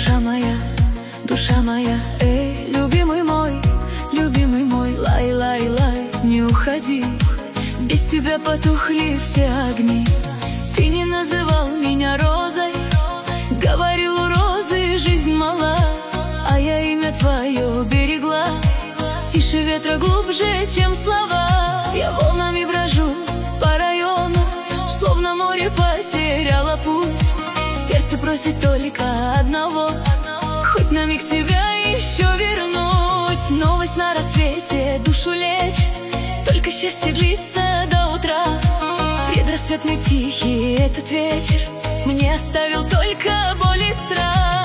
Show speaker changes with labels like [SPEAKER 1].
[SPEAKER 1] душа моя, эй, любимый мой, лай, лай, лай, не уходи. Без тебя потухли все огни. Ты не называл меня розой, говорил, у розы жизнь мала, а я имя твое берегла. Тише ветра, глубже, чем слова. Я волнами брожу по району, словно море потеряла путь. Сердце просит только одного, хоть на миг тебя еще вернуть. Новость на рассвете душу лечит, только счастье длится до утра. Предрассветный тихий этот вечер мне оставил только боль и страх.